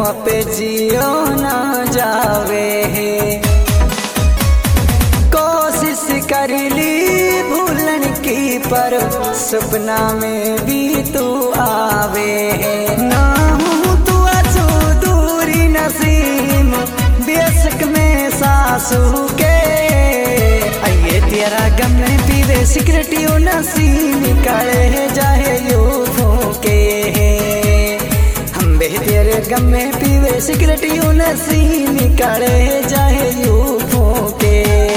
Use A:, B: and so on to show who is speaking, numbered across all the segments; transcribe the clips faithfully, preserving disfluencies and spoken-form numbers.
A: पे जियो ना जावे है। कोशिश कर ली भूलन की पर सपना में भी तू आवे है। ना हूँ तू आजू दूरी नसीम बेशक में सासू के आइए तेरा गम में पीवे सिगरेट यू नसीम निकाले जाए यू फूके। हम बे तेरे गम में पीवे सिगरेट यू नसीम निकाले जाए यू फूके।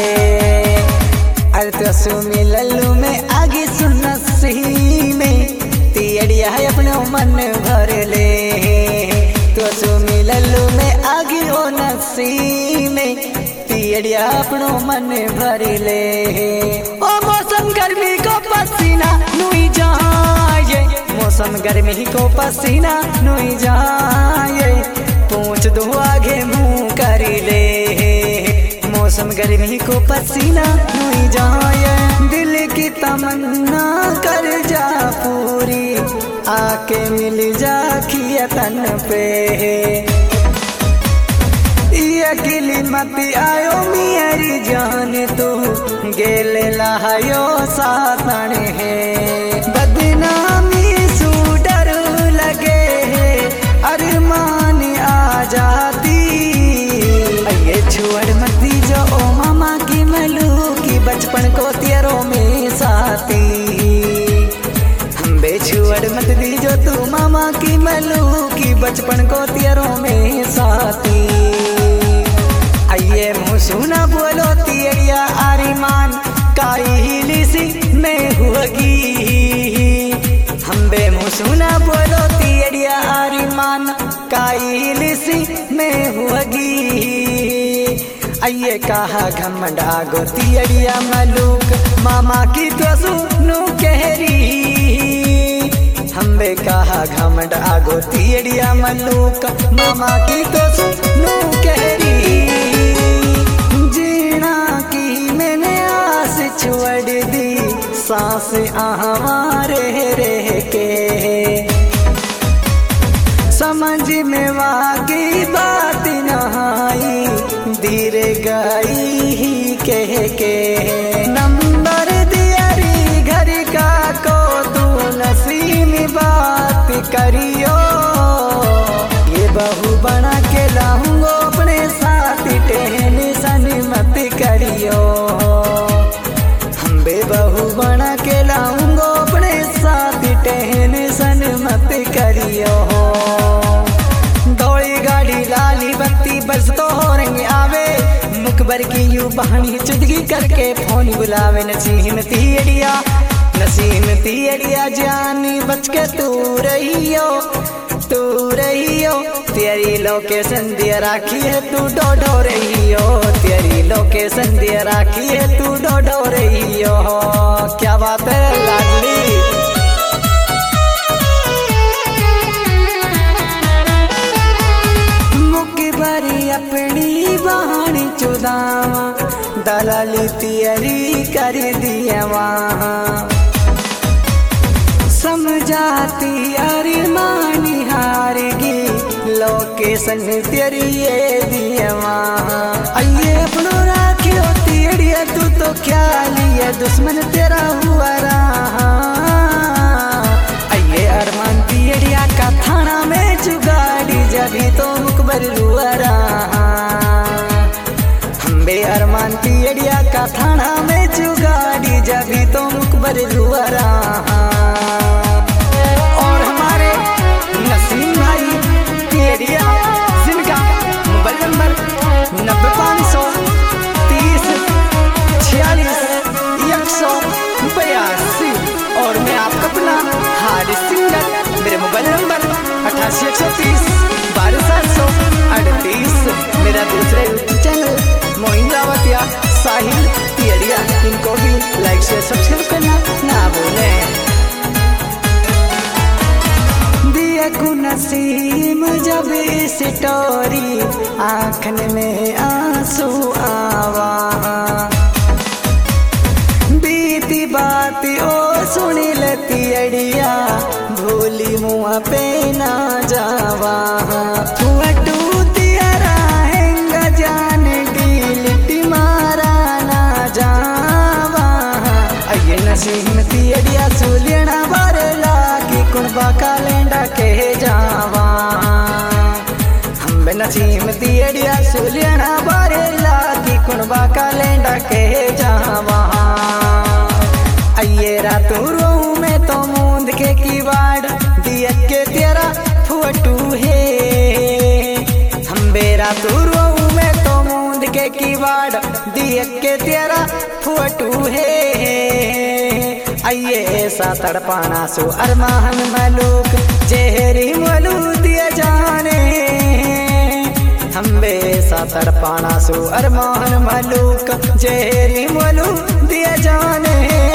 A: अरे तो सुमी लल्लू में आगे सुन सी में तियड़िया है अपने मन भर ले। तो सुमी लल्लू में आगे ओ नसी में तियड़िया अपनो मन भर ले। ओ मौसम गर्मी को पसीना नुई जाए, मौसम गर्मी को पसीना नुई जाए, पूछ दो आगे मुंह कर ले। मौसम गर्मी को पसीना नुई जाए, दिल की तमन्ना कर जा पूरी आके मिल जा खिया तन पे। अकेली मत आयो मेरी जान तू गेले लायो साथन है। बदनामी सू डर लगे है अरमान आ जाती। ये छुअड़ मत जो ओ मामा की मलू की बचपन को तेरों में साथी। हम बेछुअड़ मत दी जो तू मामा की मलू की बचपन को तेरों में साथी। आइए मुँह सुना बोलो तियड़िया आरिमान काहिली सी में हुगी। हम बे मुँह सुना बोलो तियड़िया आरिमान काहिली सी में हुगी। आइए कहा घमंड आगो तियड़िया मलूक मामा की तो सुनू कहरी। हम बे कहा घमंड आगो तियड़िया मलूक मामा की तो सुनू कहरी। छोड़ दी सांस हमारे रह के, समझ में वाकी बात नहाई धीरे गई ही कह के। नंबर दियरी घर का को तू नसीम बात करियो। ये बहू बना के लाऊंगो अपने साथ टेंशन मत करियो। बहू बना के लाऊंगो अपने साथ टेंशन मत करियो। दौड़ी गाड़ी लाली बत्ती बस तो हो रही आवे, मुकबर की यू बहानी चुदगी करके फोन बुलावे। नसीम तियड़िया नसीम तियड़िया जानी बच के तू रहियो तू रहियो। तेरी लोकेशन दिया राखी है तू डोडो रहियो। तेरी लोकेशन दिया राखी है तू डोडो रहियो। क्या बात है लाडली। मुकबरी अपनी बहानी चुदावा दलाली तियरी कर दिया वहाँ। समझाती अरमानी हारगी लोकेशन तेरी ये दिया वहाँ। आइए अपनो राखियो तियड़िया तू तो क्या लिया दुश्मन तेरा हुआ रहा। आइए अरमान तियड़िया का थाना में जुगाड़ी जभी तो मुकबर हुआ रहा। हम बे अरमान तियड़िया का थाना में जुगाड़ी जभी तो मुकबर हुआ रहा। और हमारे नसीम भाई तियड़िया जिनका मोबाइल नंबर नब्बे पाँच सौ तीस छियालीस एक सौ बयासी। और मैं आपका अपना हारिस सिंगर मेरे मोबाइल नंबर अठासी एक सौ तीस बारह सात सौ अड़तीस। मेरा दूसरे चैनल मोइन रावतिया साहिल तियड़िया, इनको भी लाइक शेयर सब्सक्राइब करना ना भूलें। नसीम जब इस टोरी आँखन में आंसू आवा। बीती बात ओ सुनी लती अड़िया भूली मुँह पे ना जावा फुअटू तियारा हैंगा जान डिलिट मारा ना जावा अये नसीम तियड़िया सुलियना बारला की कुणबा कालेंडा के जावा हम नसीम तियड़िया सुलियना बारला की कुणबा कालेंडा के जावा अये रातू रो में तो मूंद के किवाड़ दिया के तेरा फुअटू है हम बेरा तू रो में तो मूंद के किवाड़ दिया के तेरा फुअटू है अये ऐसा तड़पाना सो अरमान मलूक जेहरी मलू दिया जाने हम बेसा तड़पाना सो अरमान मलूक जेहरी मलू दिया जाने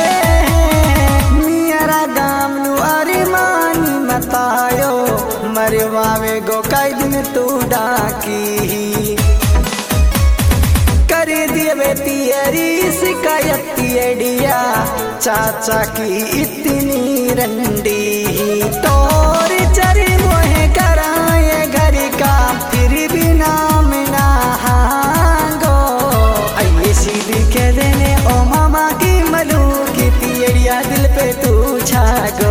A: बतायो मरवावे गो कई दिन तू डाकी कर दिए तियरी शिकायत तियड़िया चाचा की इतनी रंडी तोर चरी मोहे कराए घर का फिर भी नाम ना हांगो अये सीधी के देने ओ मामा की मलू की तियड़िया दिल पे तू छागो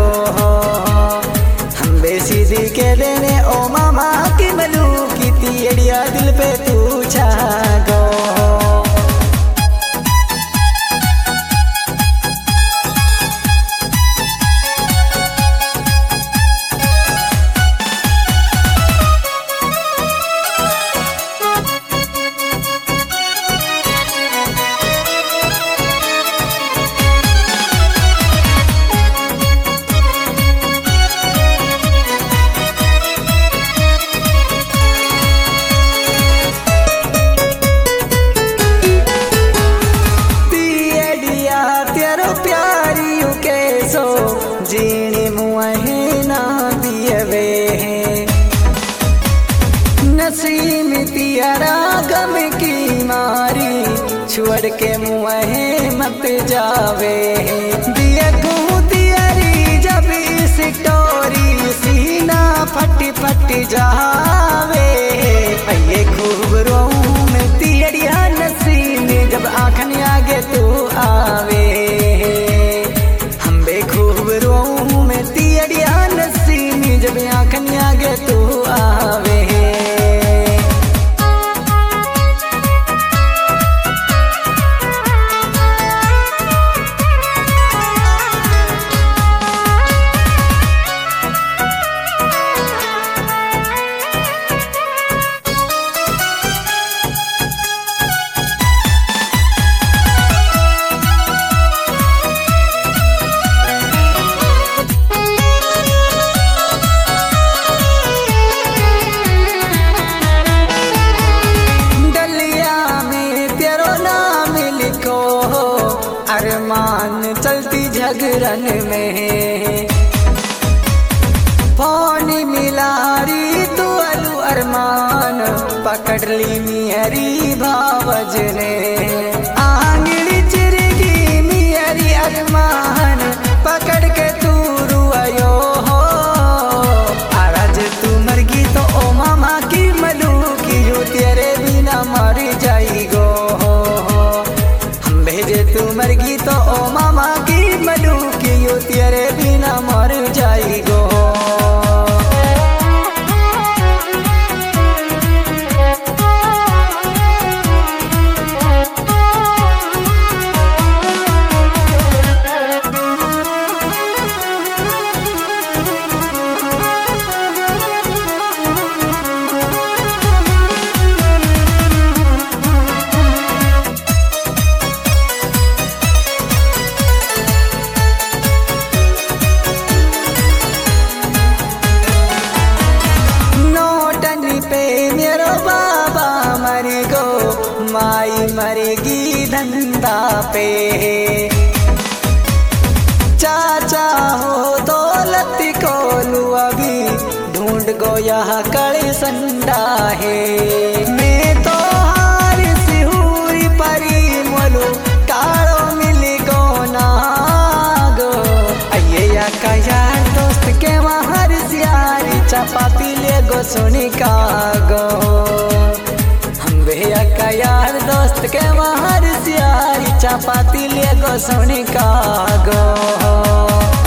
A: सीधी के देने ओ मामा की मलू की तियड़िया दिल पे तू छागो जीने मुँहे ना दियवे नसीम तियारा गम की मारी छोड़ के मुँहे मत जावे दिया को तियारी जब इस टोरी सीना फट फट जावे अये खूब रोऊं में तियड़िया नसीम जब आँखन आगे तू आवे जब आँखन आगे तू आवे अरमान चलती झगरन में फोन मिलारी तू अलू अरमान पकड़ ली मियरी भावज ने आंगड़ी चिरगी मियरी अरमान पकड़ के तू रुआयो हो आज तू मरगी तो ओ मामा की मलू की जो तेरे बिना मर जाएगो तू मरगी तो ओ मामा की मलू की यू तेरे बिना मर जाएगो माई मरेगी धंधा पे चाचा हो दौलत को लू अभी ढूंढ गो यहाँ कड़े संडा है मैं तो हार सी हुई परी मोलू काड़ो मिल गो ना गो अये या का यार दोस्त के वहाँ सुनी का गो हम भैया का यार दोस्त के महर सियारी चापाती ले गो सुनी का गो।